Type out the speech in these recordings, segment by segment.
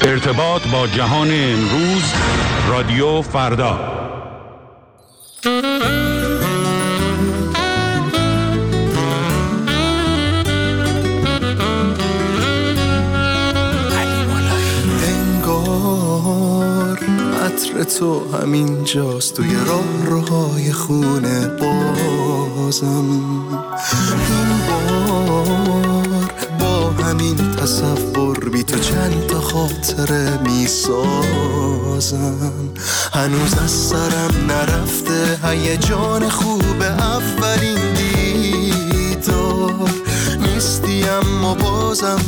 ارتباط با جهان امروز، رادیو فردا. انگار عطر تو همین جاست توی راهروهای خونه بازم. این بار با همین تصور بی تو چند تا خاطره می سازم. هنوز از سرم نرفته هیجان خوب اولین دیدار. نیستی اما بازم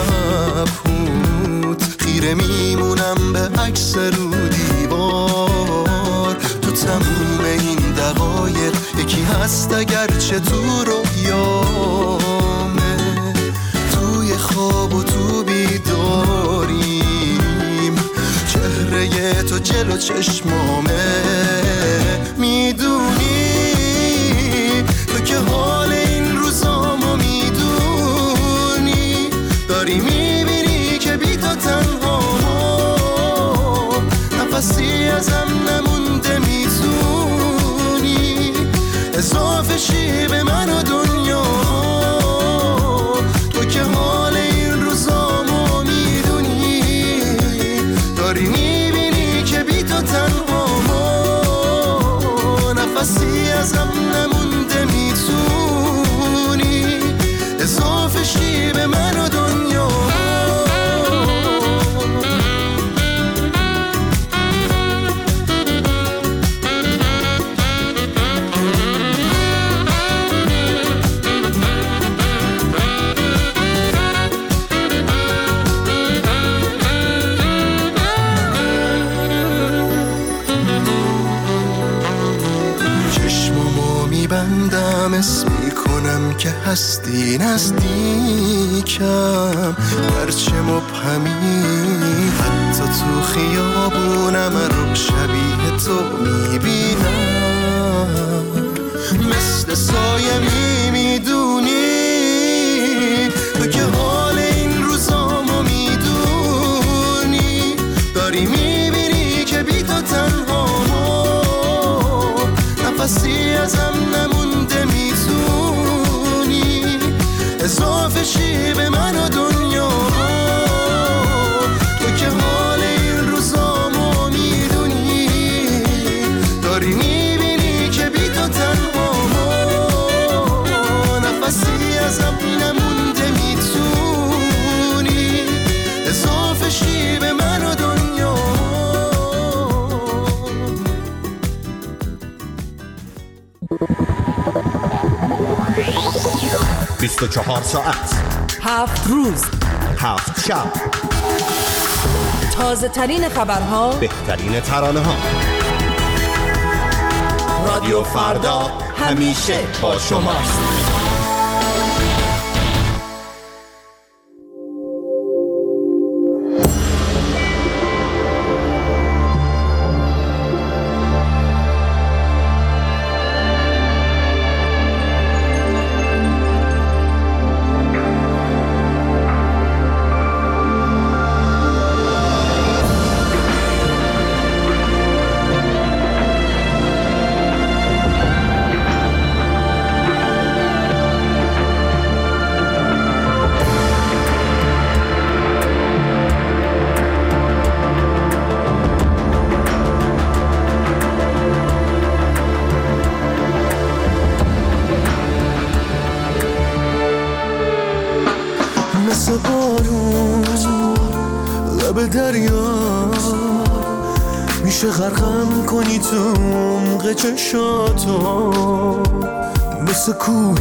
مبهوت، خیره میمونم به عکس رو دیوار. تو تموم این دقایق یکی هست اگرچه تو رویامه، توی خواب و تو بیداریم، چهره تو جلو چشمامه. میدونی تو که حال این روزامو میدونی، داری میبینی که بی تو تنها نفسی ازم نمونده. میتونی اضافه شی به من و دنیا، تو که حال این روزامو میدونی، داری میبینی که بی تو تنها نفسی ازم نمونده. میتونی اضافه شی به من و دنیا. بندم اسم میکنم که هستی نزدیکم، هرچه مبهمی حتی تو خیابونم رو شبیه تو میبینم. مثل سایه میدونی تو که حال این روزامو میدونی، داری میبینی که بی تو تنها نفسی ازم نمونده. میتونی اضافه شی به من و دنیا، تو که حال این روزامو میدونی، داری میبینی که بی تو تنها نفسی ازم نمونده. میتونی اضافه شی به من و دنیا. 24 ساعت 7 روز 7 شب، تازه ترین خبرها، بهترین ترانه ها. رادیو فردا همیشه با شماست. مثل بارون لب دریا میشه غرقم کنی تو عمق چشاتو، مثل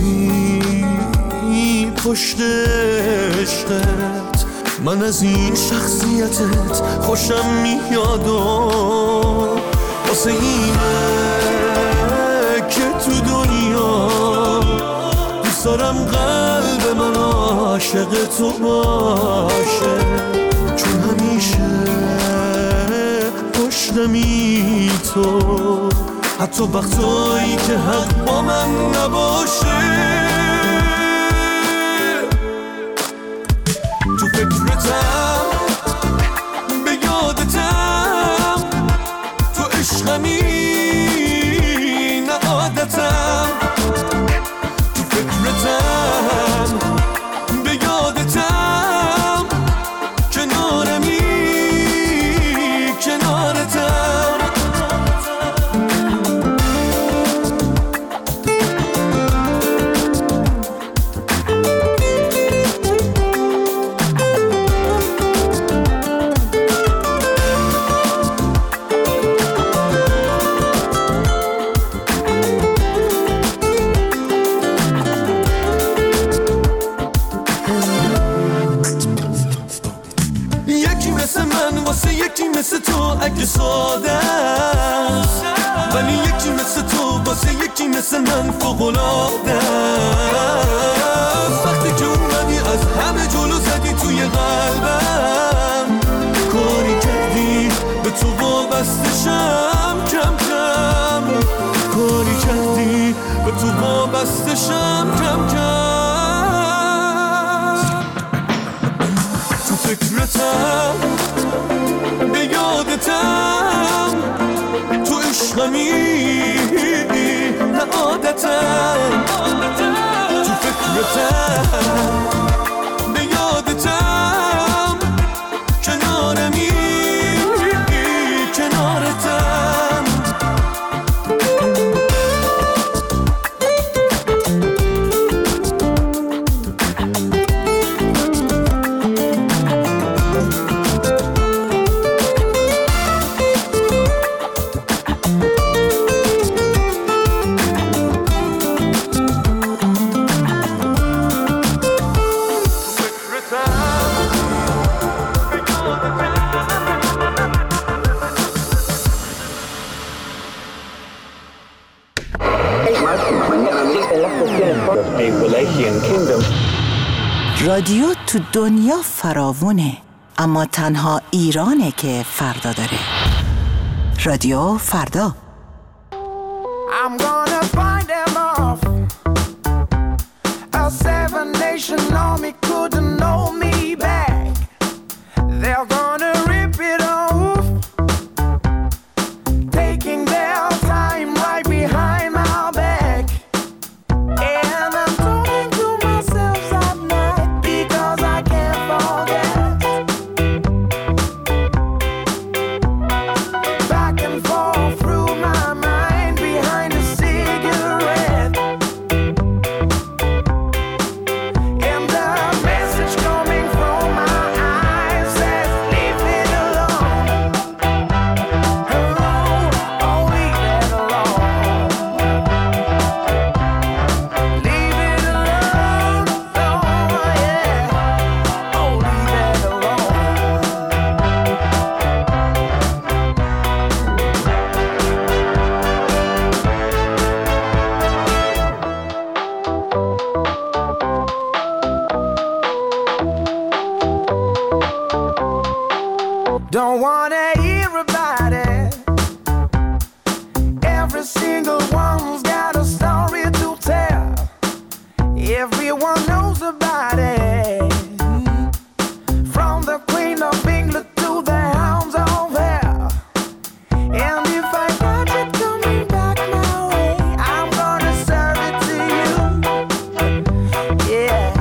کوهی پشت عشقت من از این شخصیتت خوشم میاد و واسه اینه که تو دنیا دوست دارم قلب من عاشق تو باشه، چون همیشه پشتمی تو، حتی وقتایی که حق با من نباشه. تو فکرتم مثل من واسه یکی مثل تو اگه ساده است، ولی یکی مثل تو واسه یکی مثل من فوق‌العاده است. وقتی که اومدی از همه جلو زدی توی قلبم، کاری کردی به تو وابستشم کم کم، کاری کردی به تو وابستشم کم کم. تو فکرتم به یادتم، تو عشقمی نه عادتم، تو فکرتم به یادتم، کنارمی کنارتم. رادیو تو دنیا فراوونه، اما تنها ایرانه که فردا داره. رادیو فردا. I'm gonna find them off. A 7-nation army couldn't hold me back. They're gonna rip it off, taking their time right behind my back. And I'm talking to myself at night because I can't forget. Back and forth through my mind behind a cigarette. And the message coming from my eyes says, leave it alone. Alone, oh leave it alone. Leave it alone, oh yeah. Oh leave it alone. Don't wanna hear about it. Every single one's got a story to tell. Everyone knows about it. From the Queen of England to the hounds of hell. And if I catch it coming back my way, I'm gonna serve it to you. Yeah.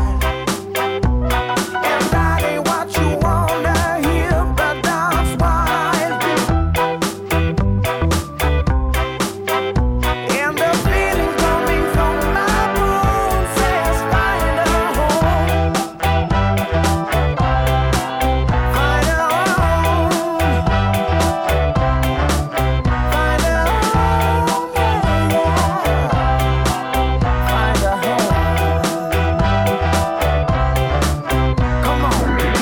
And that ain't what you wanna hear, but that's what I'll do. And the feeling coming from my bones says find a home. Find a home. Find a home, yeah, yeah. Find a home. Come on.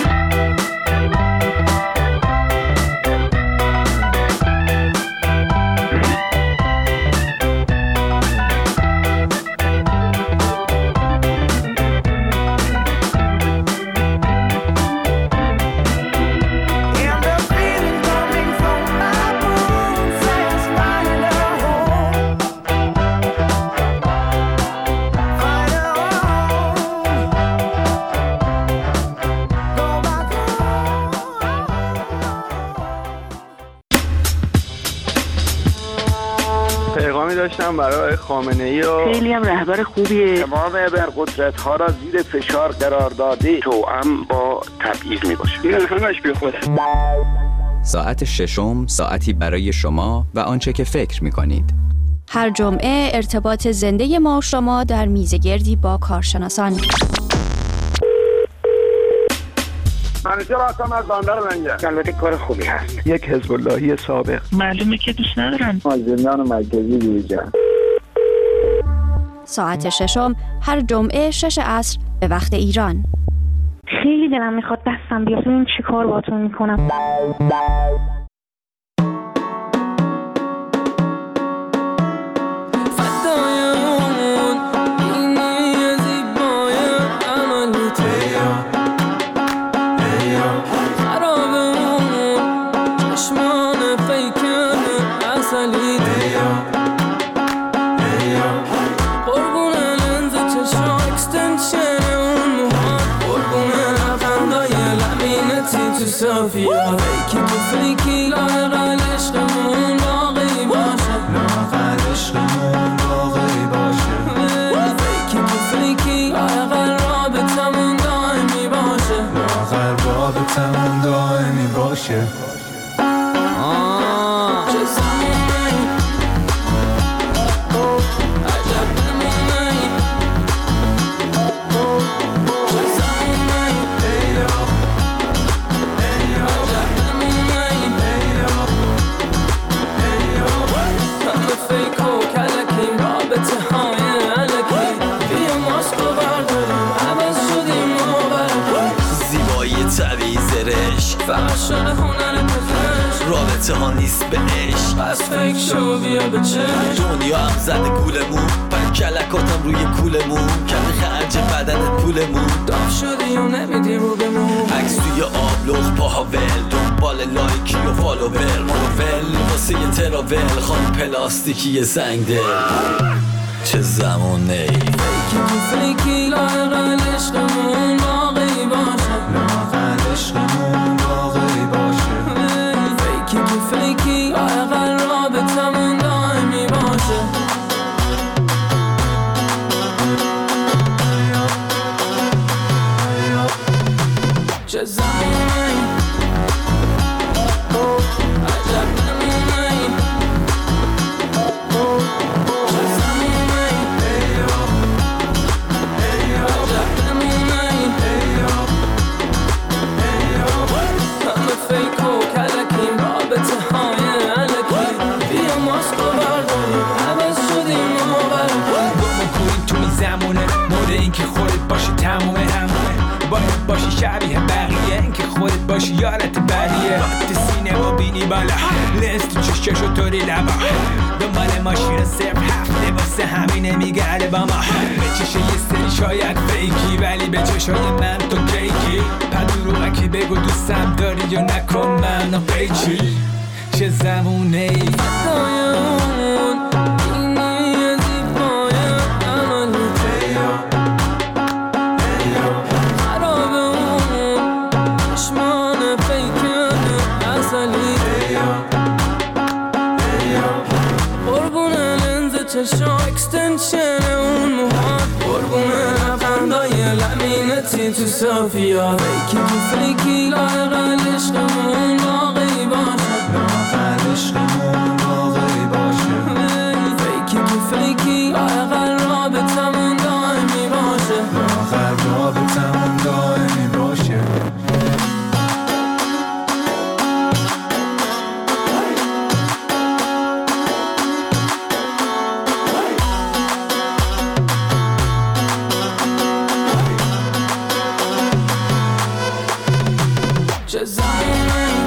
And the feeling coming from my bones says find a home. Find a home. Go back home. پیغامی داشتم برای خامنه‌ای و خیلی هم رهبر خوبیه. تمام ابرقدرت‌ها را زیر فشار قرار داده، توأم با تبعیض میباشه. این همش بیخوده. ساعت ششم، ساعتی برای شما و آنچه که فکر می‌کنید. هر جمعه ارتباط زنده ما و شما در میزگردی با کارشناسان. منیجر هستم از بندر منگه. البته کار خوبی هست. یک حزب اللهی سابق. معلومه که دوست ندارن. از زندان مرکزی بیرون. ساعت ششم هر جمعه 6 عصر به وقت ایران. خیلی دلم میخواد دستم بیاد ببینیم چی کار باتون میکنم. صافیه فیکی تو فیکی لاغل عشقمون باقی باشه لاغل عشقمون باقی باشه فیکی تو فیکی لاغل رابطمون دائمی باشه لاغل رابطمون دائمی باشه چه زمانی عجب نمونی چه زمانی فقط شده هنر پزشک رابطه ها نیست به عشق پس فکر شو بیا به چشم دنیا هم زده گولمون پر کلکاتم روی کولمون کمی خرج بدنت پولمون داف شدی و نمیدی رو بمون عکس توی آبلوغ پاها ول دنبال لایکی و فالوور مروول واسه یه تراول خانم پلاستیکی زنگ دل چه زمونه ای فیکی تو فیکی لاغل عشقمون باقی باشه لاغل عشقمون باقی باشه فیکی تو فیکی لاغل رابطمون دائمی باشه چه زمانی عجب نمونی چه زمانی عجب نمونی همه فیک و کلکیم رابطه های علکی بیا ماسک و برداریم عوض شدیم و برکنیم گمو کنیم تو این زمونه مورد این که خودت باشی تمومه همونه باید باشی شبیه بقیه این که خودت باشی یارت بریه رات سینه و بینی بالا لنز تو چششو طوری لبا دنبال ماشین صرف هفته واسه همینه میگرده با ما به چشه یه سری شاید فیکی ولی به چشای من تو کیکی پدروغکی بگو دوستم داری یا نکن منو پیچی چه زمونه ای دایمون اینه زیبای عملی خرابه اون چشمان فیکنه اصلی قربونه لنز چشم اکستنشن اون موهات قربونه لبخندای لمینتی تو صافیا فیکی تو فیکی لاغل عشقمون باقی باشه لاغل عشقمون باقی باشه فیکی تو فیکی لاغل رابطمون دائمی باشه لاغل رابطمون دائمی باشه چه زمانی